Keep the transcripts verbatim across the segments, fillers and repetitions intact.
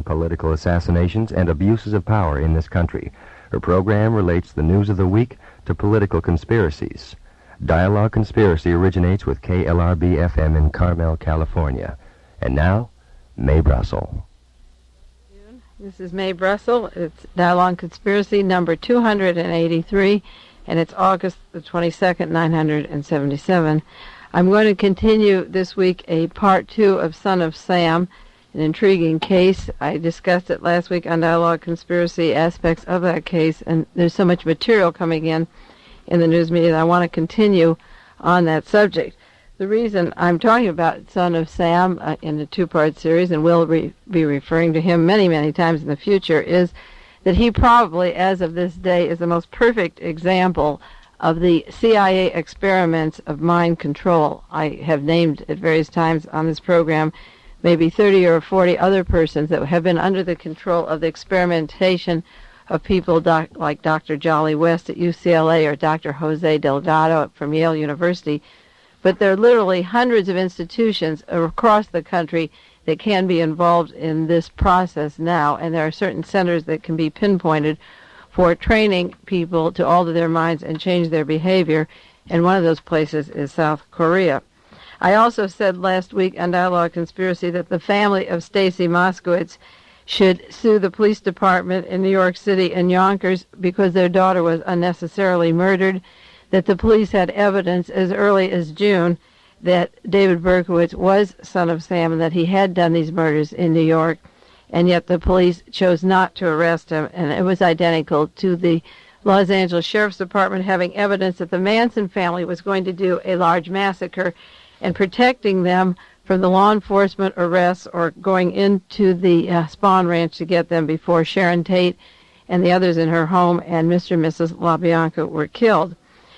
political assassinations and abuses of power in this country. Her program relates the news of the week to political conspiracies. Dialogue Conspiracy originates with K L R B F M in Carmel, California. And now, Mae Brussell. This is Mae Brussell. It's Dialogue Conspiracy number two hundred eighty-three, and it's August the twenty-second, nine hundred seventy-seven. I'm going to continue this week a part two of Son of Sam, an intriguing case. I discussed it last week on Dialogue Conspiracy, aspects of that case, and there's so much material coming in in the news media that I want to continue on that subject. The reason I'm talking about Son of Sam uh, in a two-part series, and will re- be referring to him many, many times in the future, is that he probably, as of this day, is the most perfect example of the C I A experiments of mind control. I have named at various times on this program maybe thirty or forty other persons that have been under the control of the experimentation of people doc- like Doctor Jolly West at U C L A or Doctor Jose Delgado from Yale University. But there are literally hundreds of institutions across the country that can be involved in this process now, and there are certain centers that can be pinpointed for training people to alter their minds and change their behavior, and one of those places is South Korea. I also said last week on Dialogue Conspiracy that the family of Stacy Moskowitz should sue the police department in New York City and Yonkers because their daughter was unnecessarily murdered, that the police had evidence as early as June that David Berkowitz was Son of Sam and that he had done these murders in New York, and yet the police chose not to arrest him, and it was identical to the Los Angeles Sheriff's Department having evidence that the Manson family was going to do a large massacre and protecting them from the law enforcement arrests or going into the uh, Spawn Ranch to get them before Sharon Tate and the others in her home and Mister and Missus LaBianca were killed.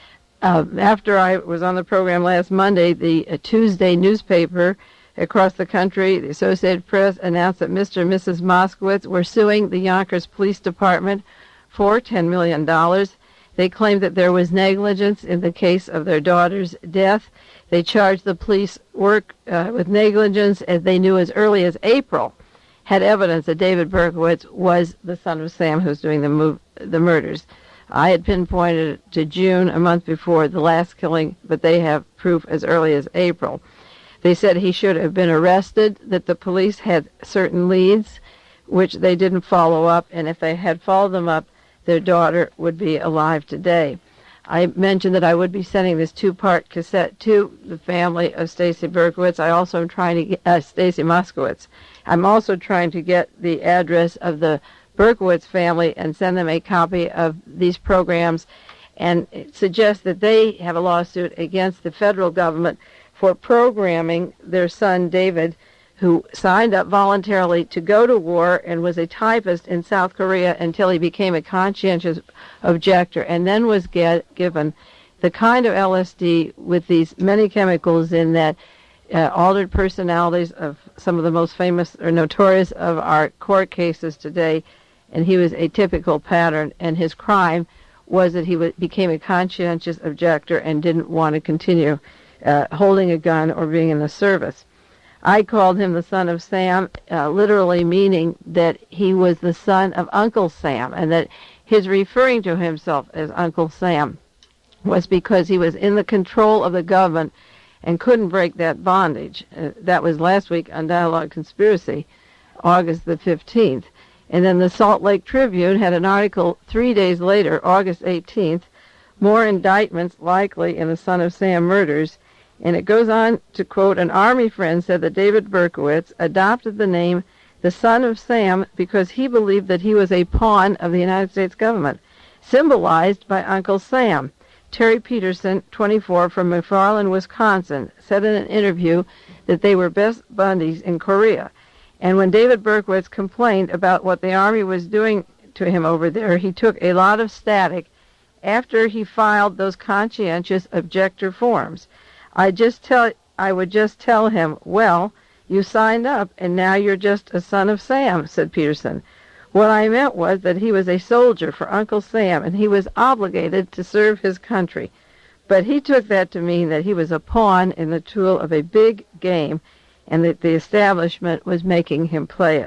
Uh, after I was on the program last Monday, the uh, Tuesday newspaper across the country, the Associated Press, announced that Mister and Missus Moskowitz were suing the Yonkers Police Department for ten million dollars. They claimed that there was negligence in the case of their daughter's death. They charged the police work uh, with negligence as they knew as early as April, had evidence that David Berkowitz was the Son of Sam who's doing the, move, the murders. I had pinpointed it to June, a month before the last killing, but they have proof as early as April. They said he should have been arrested, that the police had certain leads, which they didn't follow up, and if they had followed them up, their daughter would be alive today. I mentioned that I would be sending this two-part cassette to the family of Stacy Berkowitz. I also am trying to get, uh, Stacy Moskowitz. I'm also trying to get the address of the Berkowitz family and send them a copy of these programs and suggest that they have a lawsuit against the federal government for programming their son David, who signed up voluntarily to go to war and was a typist in South Korea until he became a conscientious objector and then was get, given the kind of L S D with these many chemicals in that uh, altered personalities of some of the most famous or notorious of our court cases today, and he was a typical pattern, and his crime was that he w- became a conscientious objector and didn't want to continue uh, holding a gun or being in the service. I called him the Son of Sam, uh, literally meaning that he was the son of Uncle Sam, and that his referring to himself as Uncle Sam was because he was in the control of the government and couldn't break that bondage. Uh, that was last week on Dialogue Conspiracy, August the fifteenth. And then the Salt Lake Tribune had an article three days later, August eighteenth, more indictments likely in the Son of Sam murders. And it goes on to quote, an Army friend said that David Berkowitz adopted the name the Son of Sam because he believed that he was a pawn of the United States government, symbolized by Uncle Sam. Terry Peterson, twenty-four, from McFarland, Wisconsin, said in an interview that they were best buddies in Korea. And when David Berkowitz complained about what the Army was doing to him over there, he took a lot of static after he filed those conscientious objector forms. I just tell I would just tell him, well, you signed up, and now you're just a Son of Sam, said Peterson. What I meant was that he was a soldier for Uncle Sam, and he was obligated to serve his country. But he took that to mean that he was a pawn in the tool of a big game, and that the establishment was making him play it.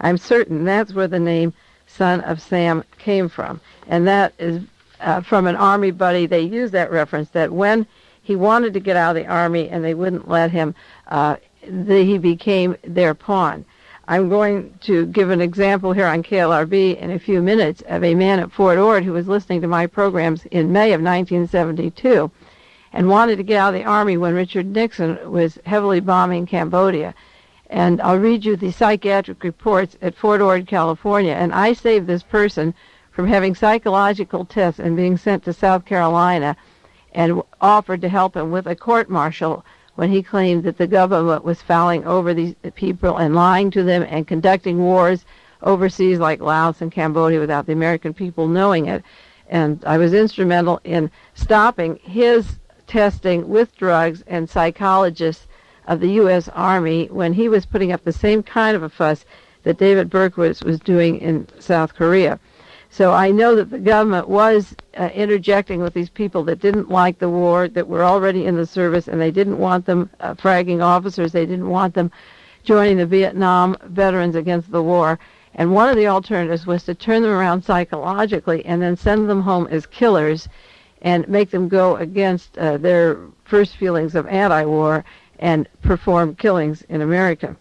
I'm certain that's where the name Son of Sam came from. And that is uh, from an Army buddy. They use that reference that when he wanted to get out of the Army and they wouldn't let him, uh, the, he became their pawn. I'm going to give an example here on K L R B in a few minutes of a man at Fort Ord who was listening to my programs in May of nineteen seventy-two and wanted to get out of the Army when Richard Nixon was heavily bombing Cambodia. And I'll read you the psychiatric reports at Fort Ord, California. And I saved this person from having psychological tests and being sent to South Carolina, and offered to help him with a court-martial when he claimed that the government was fouling over these people and lying to them and conducting wars overseas like Laos and Cambodia without the American people knowing it. And I was instrumental in stopping his testing with drugs and psychologists of the U S Army when he was putting up the same kind of a fuss that David Berkowitz was doing in South Korea. So I know that the government was uh, interjecting with these people that didn't like the war, that were already in the service, and they didn't want them uh, fragging officers. They didn't want them joining the Vietnam veterans against the war. And one of the alternatives was to turn them around psychologically and then send them home as killers and make them go against uh, their first feelings of anti-war and perform killings in America.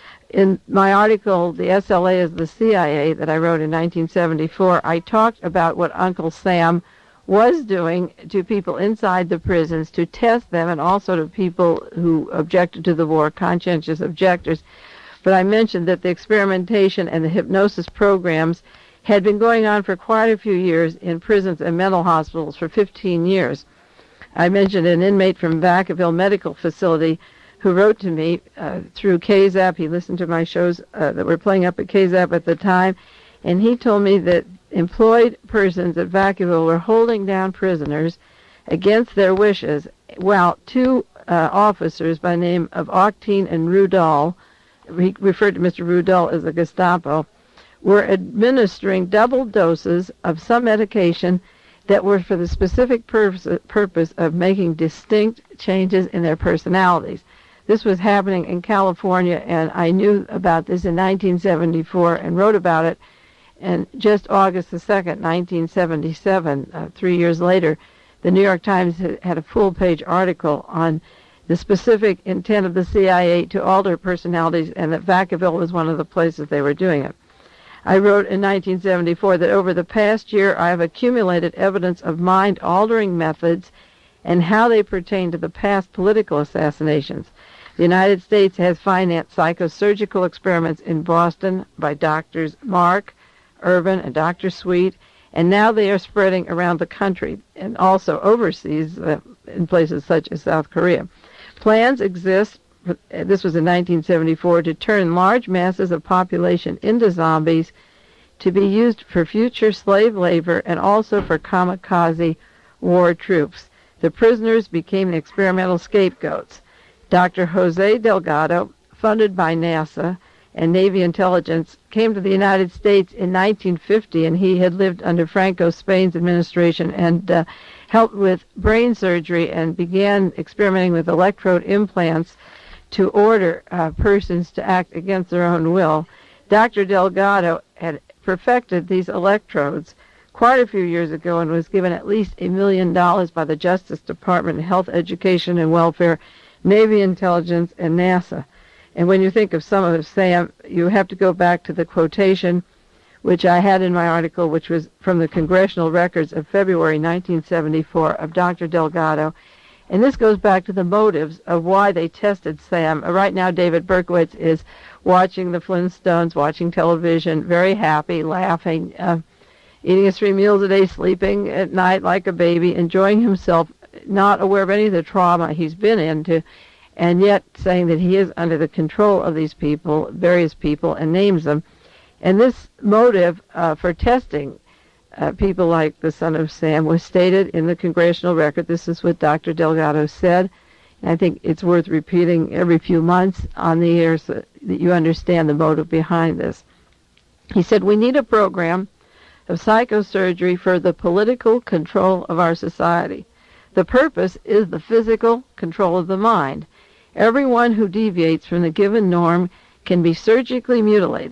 In my article, The S L A is the C I A, that I wrote in nineteen seventy-four, I talked about what Uncle Sam was doing to people inside the prisons to test them, and also to people who objected to the war, conscientious objectors. But I mentioned that the experimentation and the hypnosis programs had been going on for quite a few years in prisons and mental hospitals for fifteen years. I mentioned an inmate from Vacaville Medical Facility who wrote to me uh, through K Z A P. He listened to my shows uh, that were playing up at K Z A P at the time, and he told me that employed persons at Vacaville were holding down prisoners against their wishes, while two uh, officers by the name of Octine and Rudol, he referred to Mister Rudol as the Gestapo, were administering double doses of some medication that were for the specific purpose, purpose of making distinct changes in their personalities. This was happening in California, and I knew about this in nineteen seventy-four and wrote about it. And just August the second, nineteen seventy-seven, uh, three years later, the New York Times had a full-page article on the specific intent of the C I A to alter personalities, and that Vacaville was one of the places they were doing it. I wrote in nineteen seventy-four that over the past year I have accumulated evidence of mind-altering methods and how they pertain to the past political assassinations. The United States has financed psychosurgical experiments in Boston by Doctors Mark, Irvin, and Doctor Sweet, and now they are spreading around the country and also overseas uh, in places such as South Korea. Plans exist, this was in nineteen seventy-four, to turn large masses of population into zombies to be used for future slave labor and also for kamikaze war troops. The prisoners became the experimental scapegoats. Doctor Jose Delgado, funded by NASA and Navy intelligence, came to the United States in nineteen fifty, and he had lived under Franco Spain's administration and uh, helped with brain surgery and began experimenting with electrode implants to order uh, persons to act against their own will. Doctor Delgado had perfected these electrodes quite a few years ago and was given at least a million dollars by the Justice Department, Health, Education, and Welfare, Navy Intelligence, and NASA. And when you think of some of Sam, you have to go back to the quotation, which I had in my article, which was from the Congressional Records of February nineteen seventy-four of Doctor Delgado. And this goes back to the motives of why they tested Sam. Right now, David Berkowitz is watching the Flintstones, watching television, very happy, laughing, uh, eating his three meals a day, sleeping at night like a baby, enjoying himself, not aware of any of the trauma he's been into, and yet saying that he is under the control of these people, various people, and names them. And this motive uh, for testing uh, people like the Son of Sam was stated in the Congressional Record. This is what Doctor Delgado said, and I think it's worth repeating every few months on the air so that you understand the motive behind this. He said, "We need a program of psychosurgery for the political control of our society. The purpose is the physical control of the mind. Everyone who deviates from the given norm can be surgically mutilated.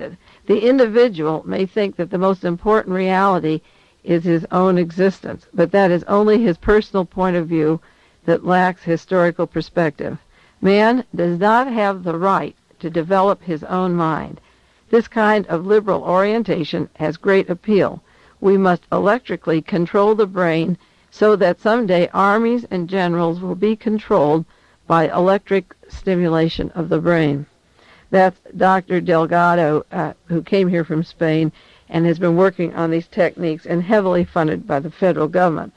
The individual may think that the most important reality is his own existence, but that is only his personal point of view that lacks historical perspective. Man does not have the right to develop his own mind. This kind of liberal orientation has great appeal. We must electrically control the brain so that someday armies and generals will be controlled by electric stimulation of the brain. That's Doctor Delgado, uh, who came here from Spain and has been working on these techniques and heavily funded by the federal government.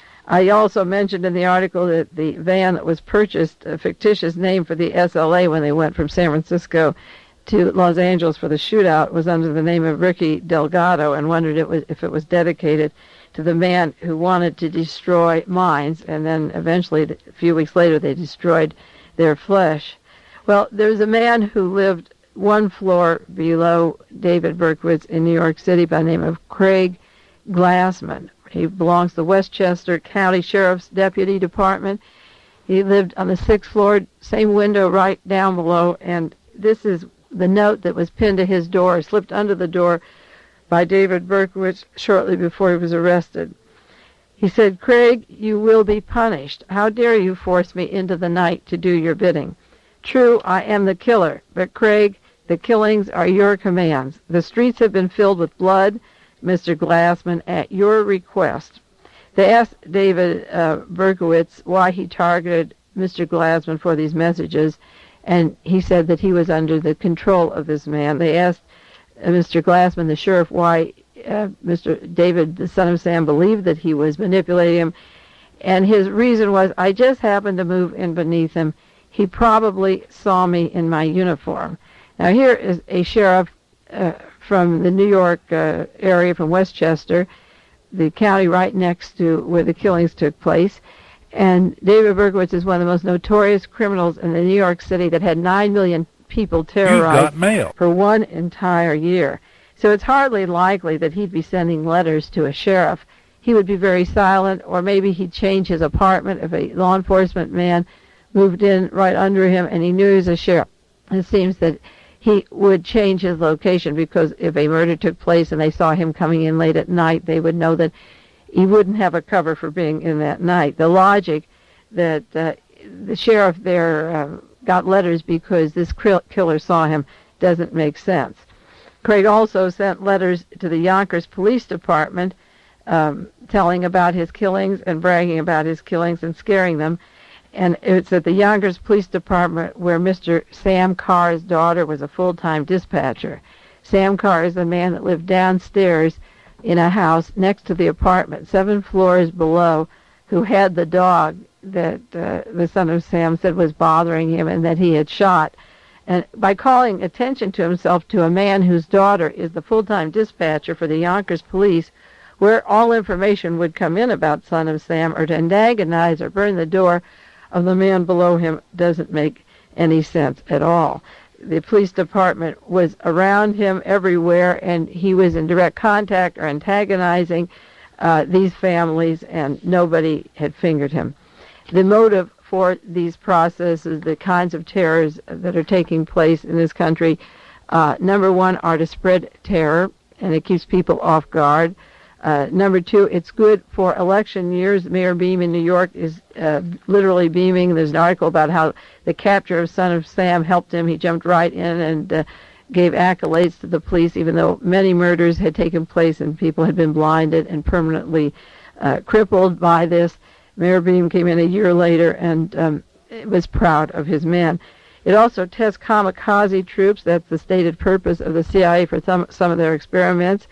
I also mentioned in the article that the van that was purchased, a fictitious name for the S L A when they went from San Francisco to Los Angeles for the shootout, was under the name of Ricky Delgado, and wondered it was, if it was dedicated to the man who wanted to destroy minds, and then eventually, a few weeks later, they destroyed their flesh. Well, there's a man who lived one floor below David Berkowitz in New York City by the name of Craig Glassman. He belongs to the Westchester County Sheriff's Deputy Department. He lived on the sixth floor, same window right down below, and this is the note that was pinned to his door, slipped under the door by David Berkowitz shortly before he was arrested. He said, "Craig, you will be punished. How dare you force me into the night to do your bidding? True, I am the killer, but Craig, the killings are your commands. The streets have been filled with blood, Mister Glassman, at your request." They asked David uh, Berkowitz why he targeted Mister Glassman for these messages, and he said that he was under the control of this man. They asked uh, Mister Glassman, the sheriff, why uh, Mister David, the son of Sam, believed that he was manipulating him, and his reason was, "I just happened to move in beneath him. He probably saw me in my uniform." Now here is a sheriff uh, from the New York uh, area, from Westchester, the county right next to where the killings took place. And David Berkowitz is one of the most notorious criminals in the New York City that had nine million people terrorized for one entire year. So it's hardly likely that he'd be sending letters to a sheriff. He would be very silent, or maybe he'd change his apartment if a law enforcement man moved in right under him and he knew he was a sheriff. It seems that he would change his location, because if a murder took place and they saw him coming in late at night, they would know that he wouldn't have a cover for being in that night. The logic that uh, the sheriff there uh, got letters because this killer saw him doesn't make sense. Craig also sent letters to the Yonkers Police Department um, telling about his killings and bragging about his killings and scaring them. And it's at the Yonkers Police Department where Mister Sam Carr's daughter was a full-time dispatcher. Sam Carr is the man that lived downstairs in a house next to the apartment, seven floors below, who had the dog that uh, the son of Sam said was bothering him and that he had shot. And by calling attention to himself to a man whose daughter is the full-time dispatcher for the Yonkers Police, where all information would come in about son of Sam, or to antagonize or burn the door of the man below him, doesn't make any sense at all. The police department was around him everywhere, and he was in direct contact or antagonizing uh, these families, and nobody had fingered him. The motive for these processes, the kinds of terrors that are taking place in this country, uh, number one, are to spread terror, and it keeps people off guard. Uh, number two, it's good for election years. Mayor Beam in New York is uh, literally beaming. There's an article about how the capture of Son of Sam helped him. He jumped right in and uh, gave accolades to the police, even though many murders had taken place and people had been blinded and permanently uh, crippled by this. Mayor Beam came in a year later and um, was proud of his men. It also tests kamikaze troops. That's the stated purpose of the C I A for some, some of their experiments,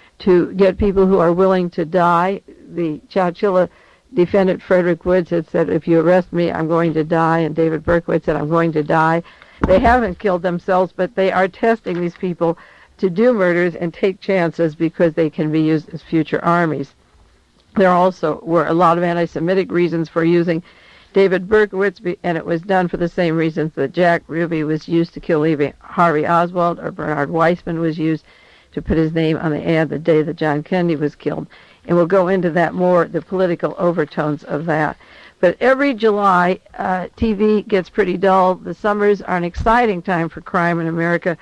to get people who are willing to die. The Chowchilla defendant Frederick Woods had said, "If you arrest me, I'm going to die," and David Berkowitz said, "I'm going to die." They haven't killed themselves, but they are testing these people to do murders and take chances because they can be used as future armies. There also were a lot of anti-Semitic reasons for using David Berkowitz, and it was done for the same reasons that Jack Ruby was used to kill Lee Harvey Oswald, or Bernard Weissman was used to put his name on the ad the day that John Kennedy was killed. And we'll go into that more, the political overtones of that. But every July, uh, T V gets pretty dull. The summers are an exciting time for crime in America.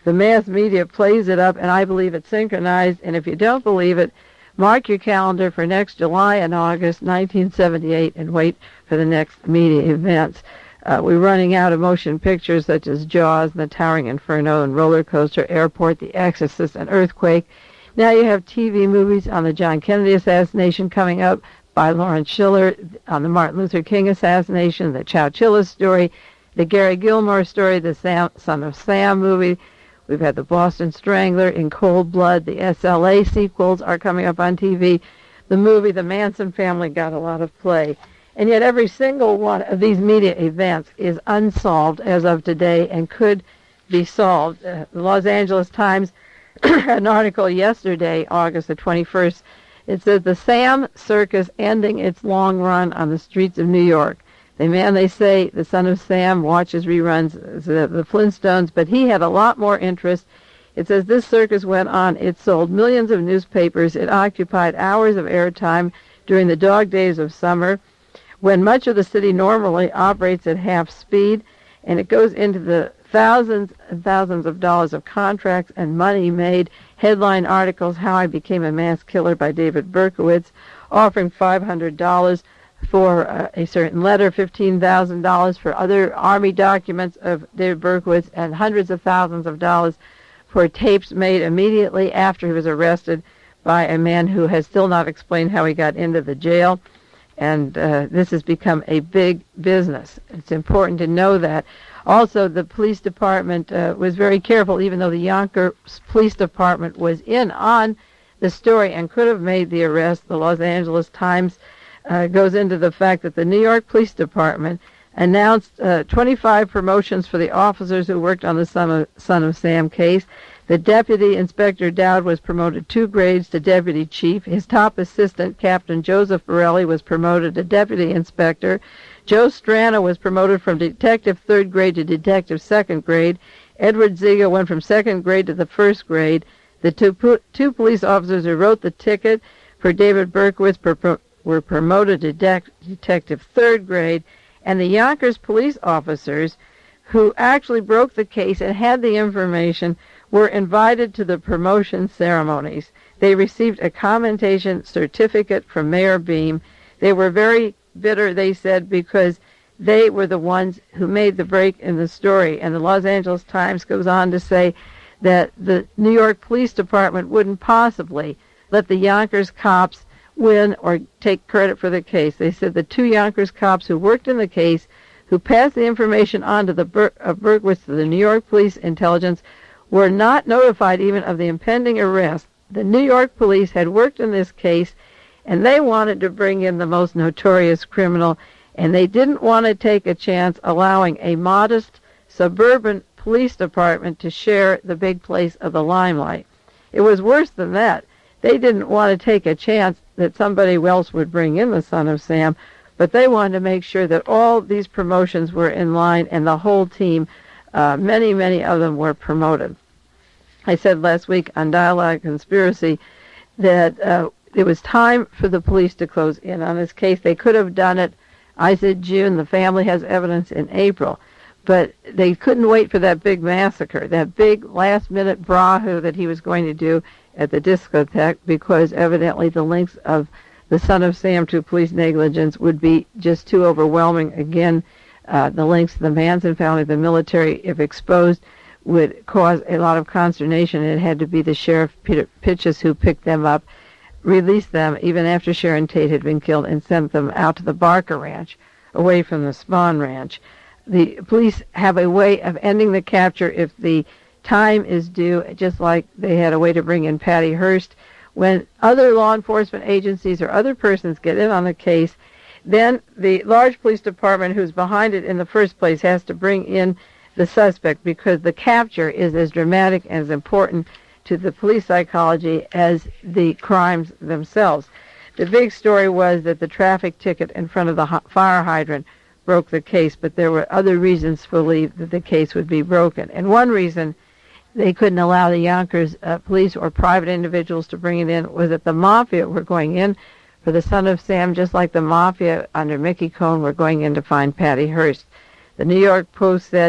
The mass media plays it up, and I believe it's synchronized. And if you don't believe it, mark your calendar for next July and August nineteen seventy-eight and wait for the next media events. Uh, we're running out of motion pictures such as Jaws, The Towering Inferno, and Roller Coaster, Airport, The Exorcist, and Earthquake. Now you have T V movies on the John Kennedy assassination coming up by Lawrence Schiller, on the Martin Luther King assassination, the Chowchilla story, the Gary Gilmore story, the Sam, Son of Sam movie. We've had the Boston Strangler, In Cold Blood. The S L A sequels are coming up on T V. The movie The Manson Family got a lot of play. And yet every single one of these media events is unsolved as of today and could be solved. Uh, the Los Angeles Times had an article yesterday, August the twenty-first. It says, the Sam Circus ending its long run on the streets of New York. The man, they say, the son of Sam, watches reruns of the Flintstones, but he had a lot more interest. It says, this circus went on. It sold millions of newspapers. It occupied hours of airtime during the dog days of summer, when much of the city normally operates at half speed, and it goes into the thousands and thousands of dollars of contracts and money made. Headline articles, How I Became a Mass Killer by David Berkowitz, offering five hundred dollars for uh, a certain letter, fifteen thousand dollars for other Army documents of David Berkowitz, and hundreds of thousands of dollars for tapes made immediately after he was arrested by a man who has still not explained how he got into the jail. And uh, this has become a big business. It's important to know that. Also, the police department uh, was very careful, even though the Yonkers Police Department was in on the story and could have made the arrest. The Los Angeles Times uh, goes into the fact that the New York Police Department announced uh, twenty-five promotions for the officers who worked on the Son of, Son of Sam case. The Deputy Inspector Dowd was promoted two grades to Deputy Chief. His top assistant, Captain Joseph Borelli, was promoted to Deputy Inspector. Joe Strana was promoted from Detective third grade to Detective second grade. Edward Ziga went from second grade to the first grade. The two, two police officers who wrote the ticket for David Berkowitz per, were promoted to de- Detective third grade. And the Yonkers police officers who actually broke the case and had the information were invited to the promotion ceremonies. They received a commendation certificate from Mayor Beam. They were very bitter, they said, because they were the ones who made the break in the story. And the Los Angeles Times goes on to say that the New York Police Department wouldn't possibly let the Yonkers cops win or take credit for the case. They said the two Yonkers cops who worked in the case, who passed the information on to the Ber- of Berkowitz to the New York Police Intelligence, were not notified even of the impending arrest. The New York police had worked in this case, and they wanted to bring in the most notorious criminal, and they didn't want to take a chance allowing a modest suburban police department to share the big place of the limelight. It was worse than that. They didn't want to take a chance that somebody else would bring in the Son of Sam, but they wanted to make sure that all these promotions were in line, and the whole team, uh, many, many of them were promoted. I said last week on Dialogue Conspiracy that uh, it was time for the police to close in on this case. They could have done it, I said June, the family has evidence in April, but they couldn't wait for that big massacre, that big last-minute brahu that he was going to do at the discotheque, because evidently the links of the Son of Sam to police negligence would be just too overwhelming. Again, uh, the links to the Manson family, the military, if exposed, would cause a lot of consternation. It had to be the Sheriff Peter Pitchess who picked them up, released them even after Sharon Tate had been killed, and sent them out to the Barker Ranch, away from the Spahn Ranch. The police have a way of ending the capture if the time is due, just like they had a way to bring in Patty Hearst. When other law enforcement agencies or other persons get in on the case, then the large police department who's behind it in the first place has to bring in the suspect, because the capture is as dramatic and as important to the police psychology as the crimes themselves. The big story was that the traffic ticket in front of the fire hydrant broke the case, but there were other reasons to believe that the case would be broken. And one reason they couldn't allow the Yonkers uh, police or private individuals to bring it in was that the mafia were going in for the Son of Sam, just like the mafia under Mickey Cohen were going in to find Patty Hearst. The New York Post said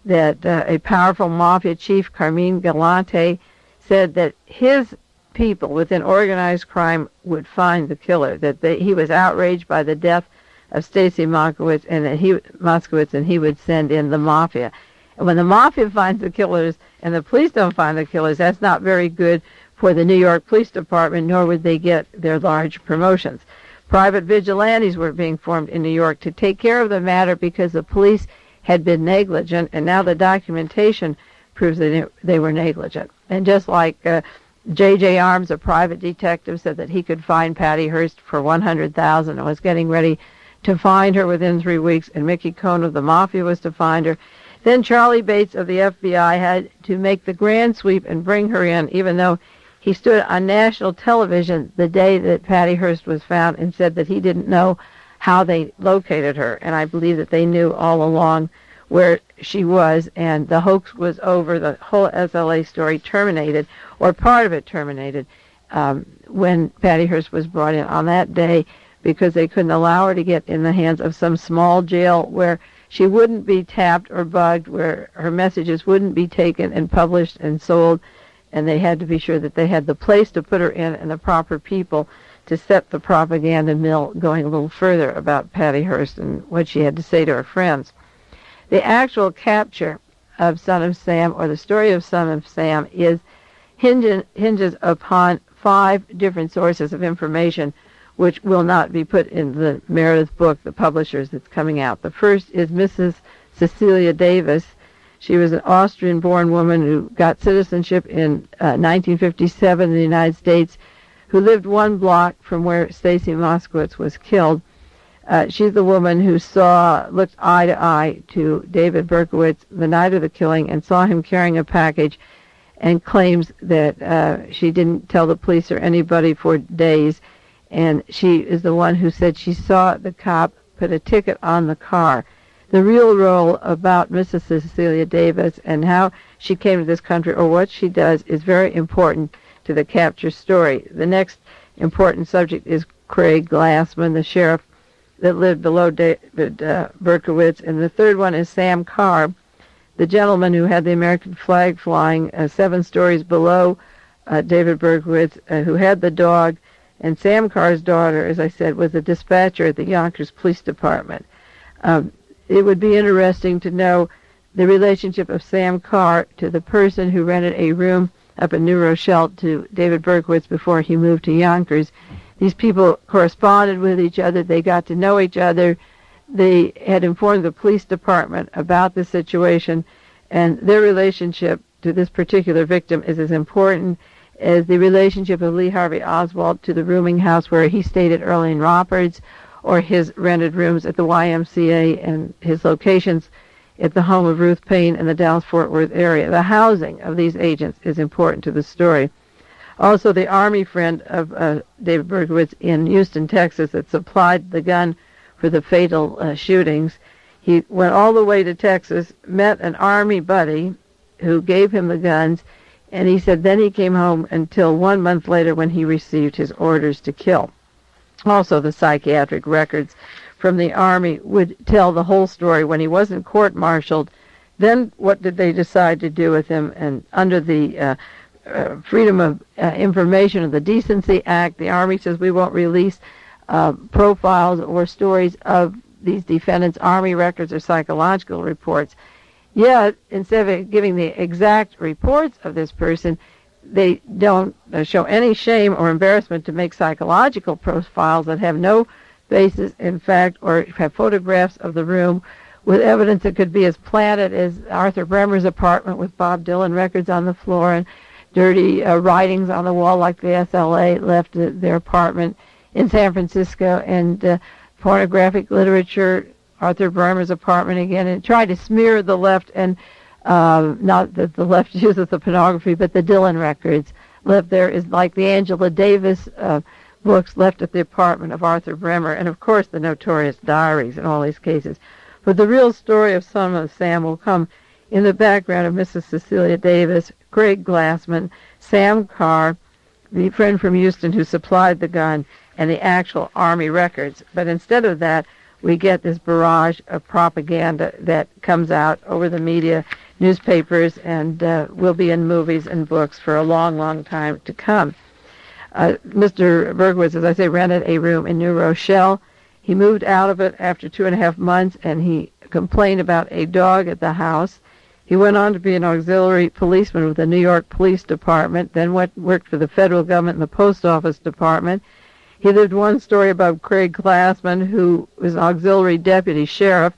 that uh, a powerful mafia chief, Carmine Galante, said that his people within organized crime would find the killer, that they, he was outraged by the death of Stacy Moskowitz, and that he Moskowitz, and he would send in the mafia. And when the mafia finds the killers and the police don't find the killers, that's not very good for the New York Police Department, nor would they get their large promotions. Private vigilantes were being formed in New York to take care of the matter because the police had been negligent, and now the documentation proves that they were negligent. And just like uh, J J Arms, a private detective, said that he could find Patty Hearst for one hundred thousand dollars and was getting ready to find her within three weeks, and Mickey Cohn of the Mafia was to find her. Then Charlie Bates of the F B I had to make the grand sweep and bring her in, even though he stood on national television the day that Patty Hearst was found and said that he didn't know how they located her. And I believe that they knew all along where she was, and the hoax was over. The whole S L A story terminated, or part of it terminated, um, when Patty Hearst was brought in on that day, because they couldn't allow her to get in the hands of some small jail where she wouldn't be tapped or bugged, where her messages wouldn't be taken and published and sold, and they had to be sure that they had the place to put her in and the proper people to set the propaganda mill going a little further about Patty Hearst and what she had to say to her friends. The actual capture of Son of Sam, or the story of Son of Sam, is hinges, hinges upon five different sources of information, which will not be put in the Meredith book, the publishers, that's coming out. The first is Missus Cecilia Davis. She was an Austrian-born woman who got citizenship in uh, nineteen fifty-seven in the United States, who lived one block from where Stacy Moskowitz was killed. Uh, she's the woman who saw, looked eye to eye to David Berkowitz the night of the killing and saw him carrying a package, and claims that uh, she didn't tell the police or anybody for days. And she is the one who said she saw the cop put a ticket on the car. The real role about Missus Cecilia Davis and how she came to this country, or what she does, is very important to the capture story. The next important subject is Craig Glassman, the sheriff that lived below David uh, Berkowitz. And the third one is Sam Carr, the gentleman who had the American flag flying uh, seven stories below uh, David Berkowitz, uh, who had the dog. And Sam Carr's daughter, as I said, was a dispatcher at the Yonkers Police Department. Um, it would be interesting to know the relationship of Sam Carr to the person who rented a room up in New Rochelle to David Berkowitz before he moved to Yonkers. These people corresponded with each other. They got to know each other. They had informed the police department about the situation, and their relationship to this particular victim is as important as the relationship of Lee Harvey Oswald to the rooming house where he stayed at Earlene Roberts, or his rented rooms at the Y M C A, and his locations at the home of Ruth Payne in the Dallas-Fort Worth area. The housing of these agents is important to the story. Also, the Army friend of uh, David Berkowitz in Houston, Texas, that supplied the gun for the fatal uh, shootings, he went all the way to Texas, met an Army buddy who gave him the guns, and he said then he came home until one month later when he received his orders to kill. Also, the psychiatric records from the Army would tell the whole story. When he wasn't court-martialed, then what did they decide to do with him? And under the uh, uh, Freedom of uh, Information of the Decency Act, the Army says we won't release uh, profiles or stories of these defendants' Army records or psychological reports. Yet, instead of giving the exact reports of this person, they don't uh, show any shame or embarrassment to make psychological profiles that have no basis in fact, or have photographs of the room with evidence that could be as planted as Arthur Bremer's apartment with Bob Dylan records on the floor and dirty uh, writings on the wall like the S L A left uh, their apartment in San Francisco, and uh, pornographic literature, Arthur Bremer's apartment again, and tried to smear the left, and uh, not that the left uses the pornography, but the Dylan records left there is like the Angela Davis uh, books left at the apartment of Arthur Bremer, and of course the notorious diaries in all these cases. But the real story of Son of Sam will come in the background of Missus Cecilia Davis, Craig Glassman, Sam Carr, the friend from Houston who supplied the gun, and the actual Army records. But instead of that, we get this barrage of propaganda that comes out over the media, newspapers, and uh, will be in movies and books for a long, long time to come. Uh, Mister Berkowitz, as I say, rented a room in New Rochelle. He moved out of it after two and a half months, and he complained about a dog at the house. He went on to be an auxiliary policeman with the New York Police Department, then went, worked for the federal government in the Post Office Department. He lived one story above Craig Glassman, who was an auxiliary deputy sheriff,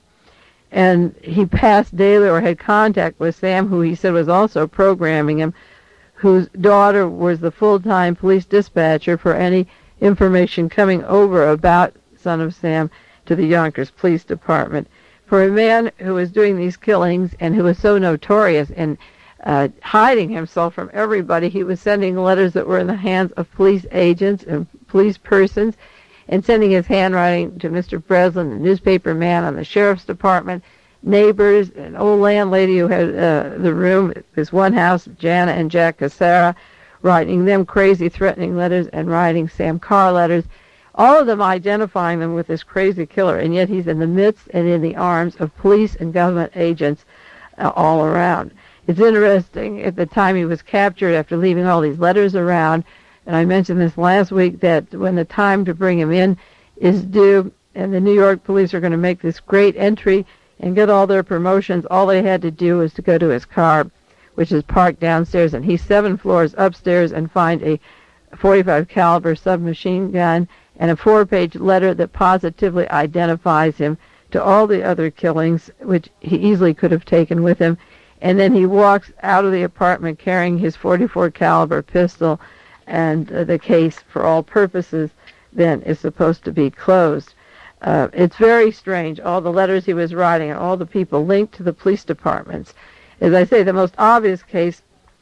and he passed daily or had contact with Sam, who he said was also programming him, whose daughter was the full-time police dispatcher for any information coming over about Son of Sam to the Yonkers Police Department. For a man who was doing these killings and who was so notorious in uh, hiding himself from everybody, he was sending letters that were in the hands of police agents and police persons and sending his handwriting to Mister Breslin, the newspaper man on the sheriff's department, neighbors, an old landlady who had uh, the room, this one house, Jana and Jack Cassara, writing them crazy, threatening letters and writing Sam Carr letters, all of them identifying them with this crazy killer, and yet he's in the midst and in the arms of police and government agents uh, all around. It's interesting, at the time he was captured after leaving all these letters around, and I mentioned this last week, that when the time to bring him in is due, and the New York police are going to make this great entry and get all their promotions, all they had to do was to go to his car, which is parked downstairs, and he's seven floors upstairs, and find a forty-five caliber submachine gun and a four-page letter that positively identifies him to all the other killings, which he easily could have taken with him. And then he walks out of the apartment carrying his forty-four caliber pistol, and uh, the case, for all purposes, then is supposed to be closed. Uh, it's very strange, all the letters he was writing and all the people linked to the police departments. As I say, the most obvious case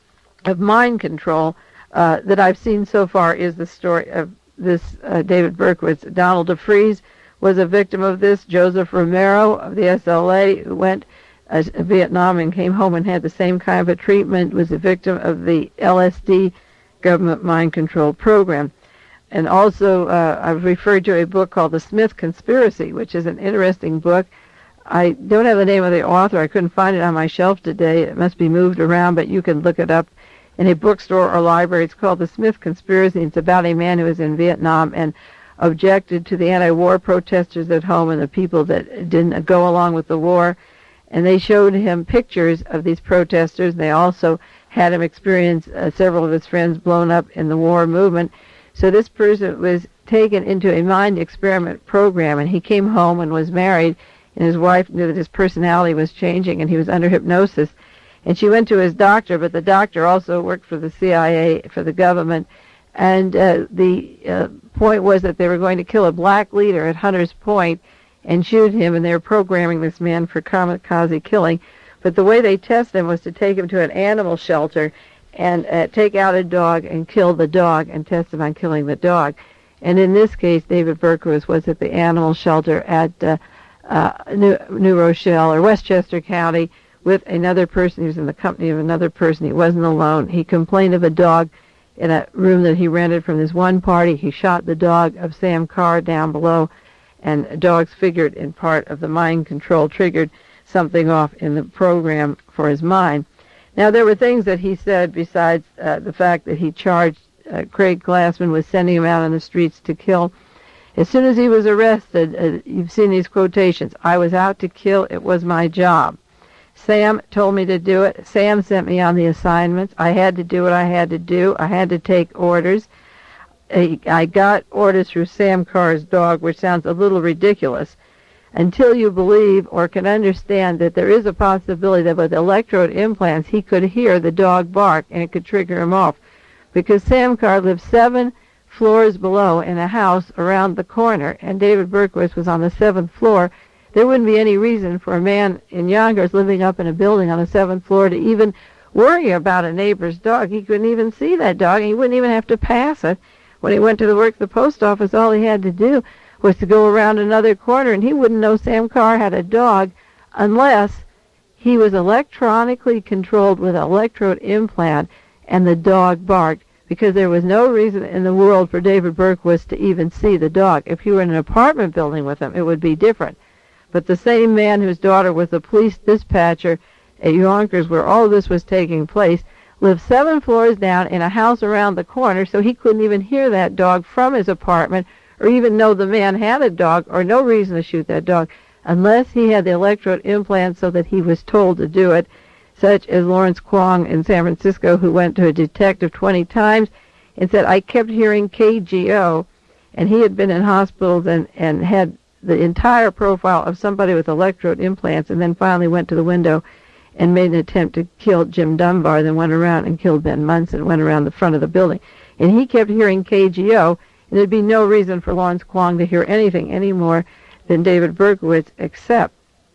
of mind control uh, that I've seen so far is the story of this uh, David Berkowitz. Donald DeFries was a victim of this. Joseph Romero of the S L A, who went uh, to Vietnam and came home and had the same kind of a treatment, was a victim of the L S D government mind control program. And also, uh, I've referred to a book called The Smith Conspiracy, which is an interesting book. I don't have the name of the author. I couldn't find it on my shelf today. It must be moved around, but you can look it up in a bookstore or library. It's called The Smith Conspiracy. It's about a man who was in Vietnam and objected to the anti-war protesters at home and the people that didn't go along with the war. And they showed him pictures of these protesters. They also had him experience uh, several of his friends blown up in the war movement. So this person was taken into a mind experiment program, and he came home and was married, and his wife knew that his personality was changing, and he was under hypnosis. And she went to his doctor, but the doctor also worked for the C I A, for the government, and uh, the uh, point was that they were going to kill a black leader at Hunters Point and shoot him, and they were programming this man for kamikaze killing. But the way they tested him was to take him to an animal shelter and uh, take out a dog and kill the dog and test him on killing the dog. And in this case, David Berkowitz was at the animal shelter at uh, uh, New, New Rochelle or Westchester County with another person. He was in the company of another person. He wasn't alone. He complained of a dog in a room that he rented from this one party. He shot the dog of Sam Carr down below, and dogs figured in part of the mind control, triggered something off in the program for his mind. Now, there were things that he said besides uh, the fact that he charged uh, Craig Glassman with sending him out on the streets to kill. As soon as he was arrested, uh, you've seen these quotations, "I was out to kill, it was my job. Sam told me to do it. Sam sent me on the assignments. I had to do what I had to do. I had to take orders. I, I got orders through Sam Carr's dog," which sounds a little ridiculous, until you believe or can understand that there is a possibility that with electrode implants he could hear the dog bark and it could trigger him off. Because Sam Carr lived seven floors below in a house around the corner, and David Berkowitz was on the seventh floor, there wouldn't be any reason for a man in Yonkers living up in a building on the seventh floor to even worry about a neighbor's dog. He couldn't even see that dog, and he wouldn't even have to pass it. When he went to work at the post office, all he had to do was to go around another corner, and he wouldn't know Sam Carr had a dog unless he was electronically controlled with an electrode implant and the dog barked, because there was no reason in the world for David Berkowitz to even see the dog. If he were in an apartment building with him, it would be different. But the same man whose daughter was the police dispatcher at Yonkers, where all of this was taking place, lived seven floors down in a house around the corner, so he couldn't even hear that dog from his apartment or even know the man had a dog or no reason to shoot that dog unless he had the electrode implant so that he was told to do it, such as Lawrence Kwong in San Francisco, who went to a detective twenty times and said, I kept hearing K G O, and he had been in hospitals and, and had the entire profile of somebody with electrode implants, and then finally went to the window and made an attempt to kill Jim Dunbar, then went around and killed Ben Munson, went around the front of the building. And he kept hearing K G O, and there'd be no reason for Lawrence Kwong to hear anything any more than David Berkowitz, except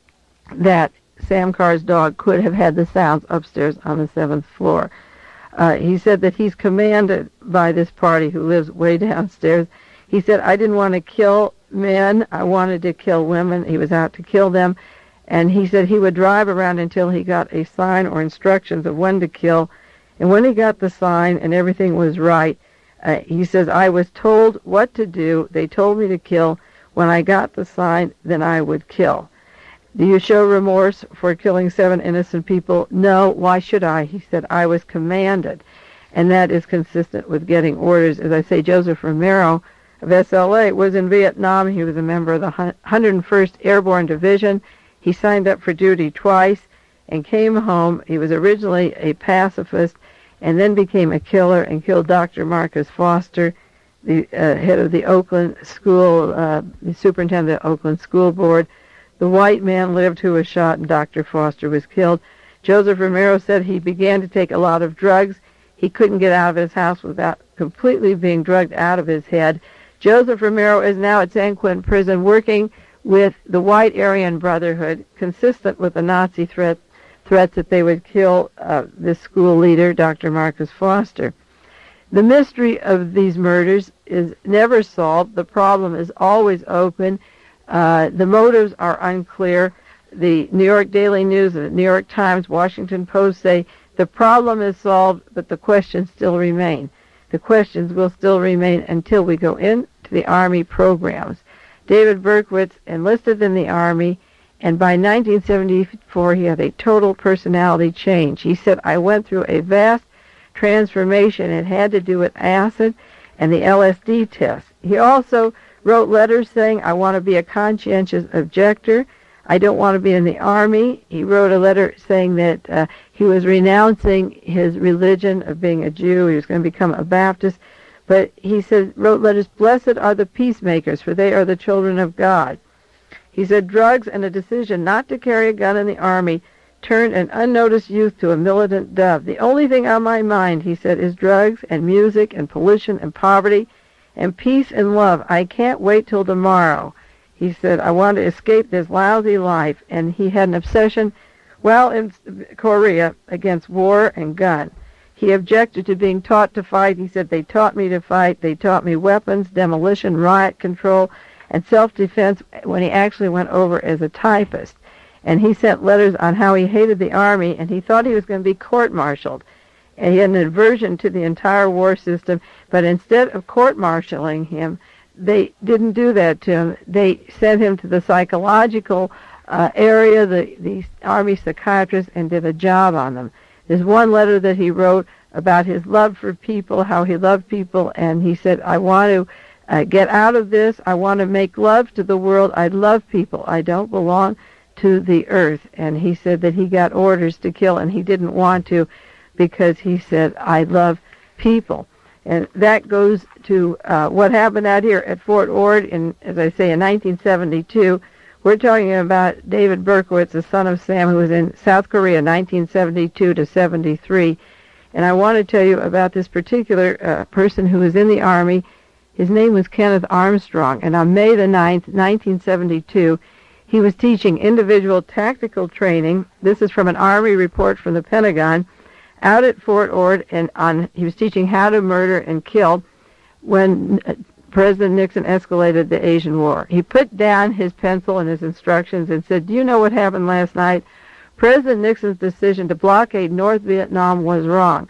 that Sam Carr's dog could have had the sounds upstairs on the seventh floor. Uh, he said that he's commanded by this party who lives way downstairs. He said, I didn't want to kill men. I wanted to kill women. He was out to kill them. And he said he would drive around until he got a sign or instructions of when to kill. And when he got the sign and everything was right, uh, he says, I was told what to do. They told me to kill. When I got the sign, then I would kill. Do you show remorse for killing seven innocent people? No. Why should I? He said, I was commanded. And that is consistent with getting orders. As I say, Joseph Romero of S L A was in Vietnam. He was a member of the one hundred first Airborne Division. He signed up for duty twice and came home. He was originally a pacifist and then became a killer and killed Doctor Marcus Foster, the uh, head of the Oakland School, uh, the superintendent of the Oakland School Board. The white man lived who was shot, and Doctor Foster was killed. Joseph Romero said he began to take a lot of drugs. He couldn't get out of his house without completely being drugged out of his head. Joseph Romero is now at San Quentin Prison working with the White Aryan Brotherhood, consistent with the Nazi threat, threats that they would kill uh, this school leader, Doctor Marcus Foster. The mystery of these murders is never solved. The problem is always open. Uh, the motives are unclear. The New York Daily News, the New York Times, Washington Post say the problem is solved, but the questions still remain. The questions will still remain until we go into the Army programs. David Berkowitz enlisted in the Army, and by nineteen seventy-four he had a total personality change. He said, I went through a vast transformation. It had to do with acid and the L S D test. He also wrote letters saying, I want to be a conscientious objector. I don't want to be in the Army. He wrote a letter saying that uh, he was renouncing his religion of being a Jew. He was going to become a Baptist. But he said, wrote letters, blessed are the peacemakers, for they are the children of God. He said, drugs and a decision not to carry a gun in the Army turned an unnoticed youth to a militant dove. The only thing on my mind, he said, is drugs and music and pollution and poverty and peace and love. I can't wait till tomorrow. He said, I want to escape this lousy life. And he had an obsession, well, in Korea, against war and gun. He objected to being taught to fight. He said, they taught me to fight. They taught me weapons, demolition, riot control, and self-defense when he actually went over as a typist. And he sent letters on how he hated the Army, and he thought he was going to be court-martialed. And he had an aversion to the entire war system, but instead of court-martialing him, they didn't do that to him. They sent him to the psychological uh, area, the, the Army psychiatrist, and did a job on them. There's one letter that he wrote about his love for people, how he loved people, and he said, I want to uh, get out of this. I want to make love to the world. I love people. I don't belong to the earth. And he said that he got orders to kill, and he didn't want to because he said, I love people. And that goes to uh, what happened out here at Fort Ord in, as I say, in nineteen seventy-two. We're talking about David Berkowitz, the son of Sam, who was in South Korea nineteen seventy-two to seventy-three. And I want to tell you about this particular uh, person who was in the Army. His name was Kenneth Armstrong. And on May the ninth, nineteen seventy-two, he was teaching individual tactical training. This is from an Army report from the Pentagon, out at Fort Ord, and on he was teaching how to murder and kill when uh, President Nixon escalated the Asian War. He put down his pencil and his instructions and said, do you know what happened last night? President Nixon's decision to blockade North Vietnam was wrong.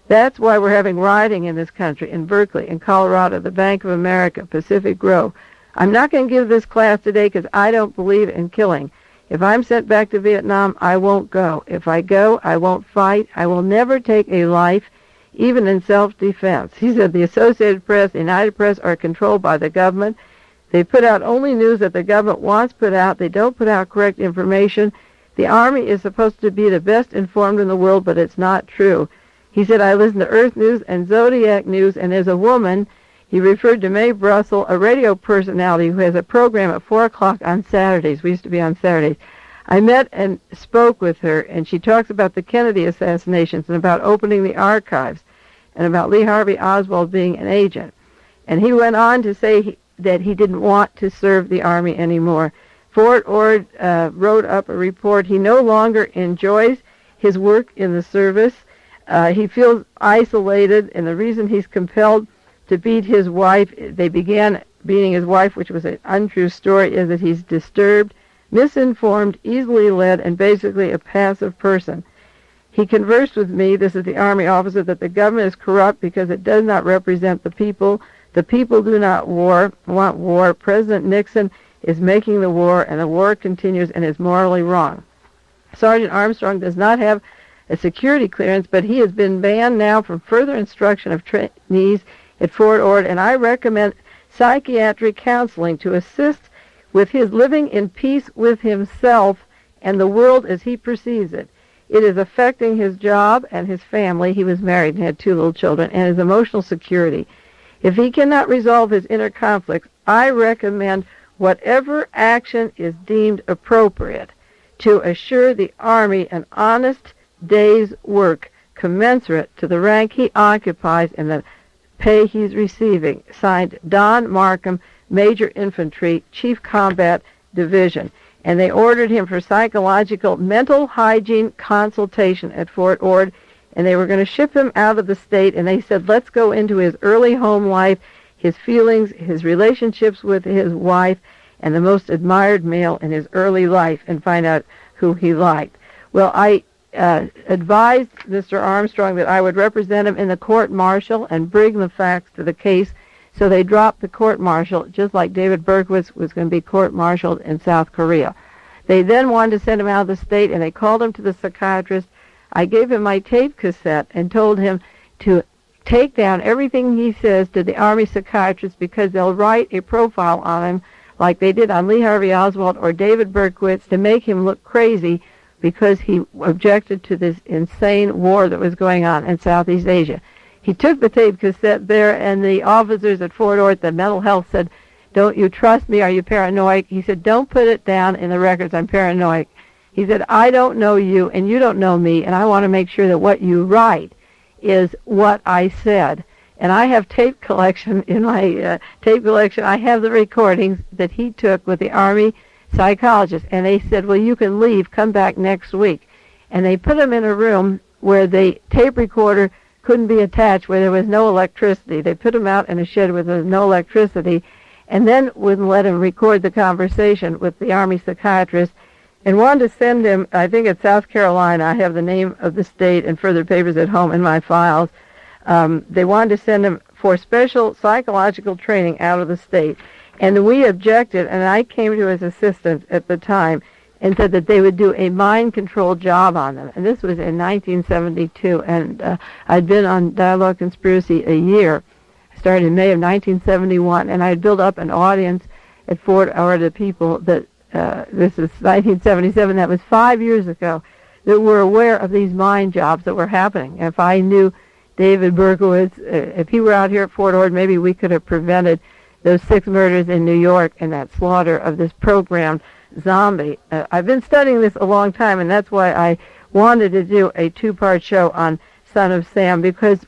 That's why we're having rioting in this country, in Berkeley, in Colorado, the Bank of America, Pacific Grove. I'm not going to give this class today because I don't believe in killing. If I'm sent back to Vietnam, I won't go. If I go, I won't fight. I will never take a life, even in self-defense. He said the Associated Press, the United Press are controlled by the government. They put out only news that the government wants put out. They don't put out correct information. The Army is supposed to be the best informed in the world, but it's not true. He said, I listen to Earth News and Zodiac News, and as a woman, he referred to Mae Brussel, a radio personality who has a program at four o'clock on Saturdays. We used to be on Saturdays. I met and spoke with her, and she talks about the Kennedy assassinations and about opening the archives and about Lee Harvey Oswald being an agent. And he went on to say he, that he didn't want to serve the Army anymore. Fort Ord uh, wrote up a report. He no longer enjoys his work in the service. Uh, he feels isolated, and the reason he's compelled to beat his wife, they began beating his wife, which was an untrue story, is that he's disturbed, misinformed, easily led, and basically a passive person. He conversed with me, this is the Army officer, that the government is corrupt because it does not represent the people. The people do not war, want war. President Nixon is making the war, and the war continues and is morally wrong. Sergeant Armstrong does not have a security clearance, but he has been banned now from further instruction of trainees at Fort Ord, and I recommend psychiatric counseling to assist with his living in peace with himself and the world as he perceives it. It is affecting his job and his family. He was married and had two little children, and his emotional security. If he cannot resolve his inner conflicts, I recommend whatever action is deemed appropriate to assure the Army an honest day's work commensurate to the rank he occupies and the pay he's receiving. Signed, Don Markham, Major Infantry, Chief Combat Division. And they ordered him for psychological mental hygiene consultation at Fort Ord, and they were going to ship him out of the state, and they said, let's go into his early home life, his feelings, his relationships with his wife, and the most admired male in his early life, and find out who he liked. Well, I uh, advised Mister Armstrong that I would represent him in the court-martial and bring the facts to the case, so they dropped the court-martial, just like David Berkowitz was going to be court-martialed in South Korea. They then wanted to send him out of the state, and they called him to the psychiatrist. I gave him my tape cassette and told him to take down everything he says to the Army psychiatrist because they'll write a profile on him like they did on Lee Harvey Oswald or David Berkowitz to make him look crazy because he objected to this insane war that was going on in Southeast Asia. He took the tape cassette there, and the officers at Fort Ord, the mental health, said, don't you trust me? Are you paranoid? He said, don't put it down in the records. I'm paranoid. He said, I don't know you, and you don't know me, and I want to make sure that what you write is what I said. And I have tape collection in my uh, tape collection. I have the recordings that he took with the Army psychologist, and they said, well, you can leave. Come back next week. And they put him in a room where the tape recorder couldn't be attached, where there was no electricity. They put him out in a shed where there was no electricity, and then wouldn't let him record the conversation with the Army psychiatrist, and wanted to send him, I think it's South Carolina. I have the name of the state and further papers at home in my files. Um, they wanted to send him for special psychological training out of the state. And we objected, and I came to his assistant at the time and said that they would do a mind control job on them. And this was in nineteen seventy-two, and uh, I'd been on Dialogue Conspiracy a year. I started in May of nineteen seventy-one, and I had built up an audience at Fort Ord of people that, uh, this is nineteen seventy-seven, that was five years ago, that were aware of these mind jobs that were happening. If I knew David Berkowitz, uh, if he were out here at Fort Ord, maybe we could have prevented those six murders in New York and that slaughter of this programmed zombie. Uh, I've been studying this a long time, and that's why I wanted to do a two-part show on Son of Sam, because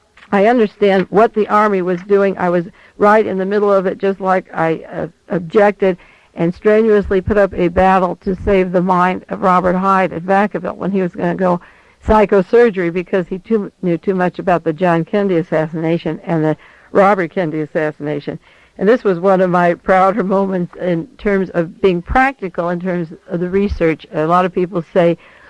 I understand what the Army was doing. I was right in the middle of it, just like I uh, objected and strenuously put up a battle to save the mind of Robert Hyde at Vacaville when he was going to go psychosurgery because he too, knew too much about the John Kennedy assassination and the Robert Kennedy assassination. And this was one of my prouder moments in terms of being practical in terms of the research. A lot of people say,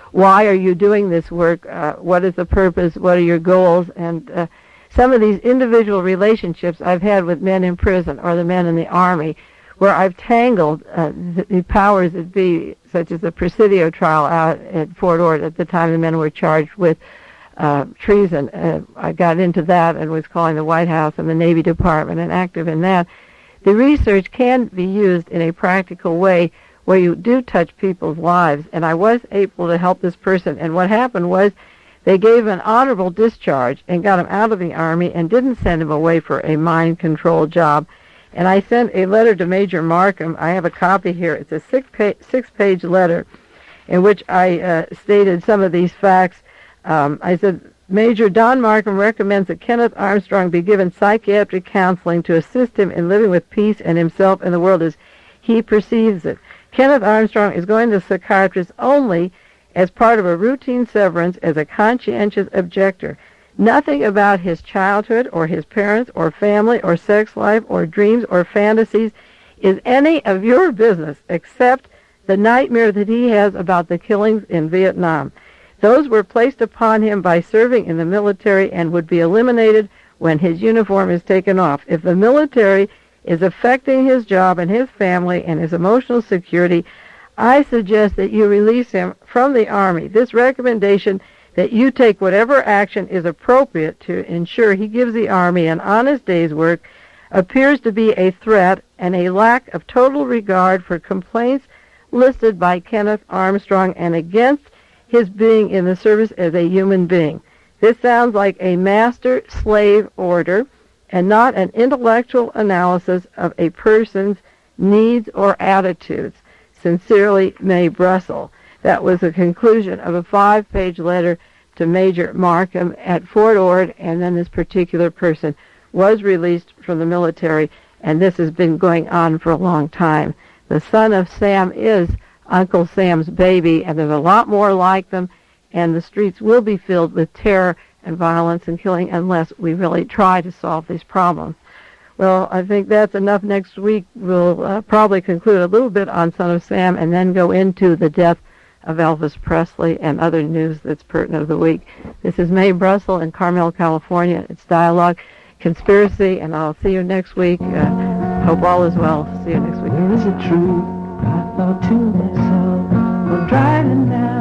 why are you doing this work? Uh, what is the purpose? What are your goals? And uh, some of these individual relationships I've had with men in prison or the men in the Army, where I've tangled uh, the, the powers that be, such as the Presidio trial out at Fort Ord at the time the men were charged with uh, treason. Uh, I got into that and was calling the White House and the Navy Department and active in that. The research can be used in a practical way where you do touch people's lives, and I was able to help this person. And what happened was they gave an honorable discharge and got him out of the Army and didn't send him away for a mind control job. And I sent a letter to Major Markham. I have a copy here. It's a six-page, six-page letter in which I uh, stated some of these facts. Um, I said, Major Don Markham recommends that Kenneth Armstrong be given psychiatric counseling to assist him in living with peace and himself and the world as he perceives it. Kenneth Armstrong is going to a psychiatrist only as part of a routine severance as a conscientious objector. Nothing about his childhood or his parents or family or sex life or dreams or fantasies is any of your business except the nightmare that he has about the killings in Vietnam. Those were placed upon him by serving in the military and would be eliminated when his uniform is taken off. If the military is affecting his job and his family and his emotional security, I suggest that you release him from the Army. This recommendation that you take whatever action is appropriate to ensure he gives the Army an honest day's work appears to be a threat and a lack of total regard for complaints listed by Kenneth Armstrong and against his being in the service as a human being. This sounds like a master-slave order and not an intellectual analysis of a person's needs or attitudes. Sincerely, May Brussel. That was the conclusion of a five-page letter to Major Markham at Fort Ord, and then this particular person was released from the military, and this has been going on for a long time. The son of Sam is Uncle Sam's baby, and there's a lot more like them, and the streets will be filled with terror and violence and killing unless we really try to solve these problems. Well, I think that's enough. Next week we'll uh, probably conclude a little bit on Son of Sam and then go into the death of Elvis Presley and other news that's pertinent of the week. This is May Brussel in Carmel, California. It's Dialogue Conspiracy, and I'll see you next week. Uh, hope all is well. See you next week. Is it true? I thought to myself, we're driving down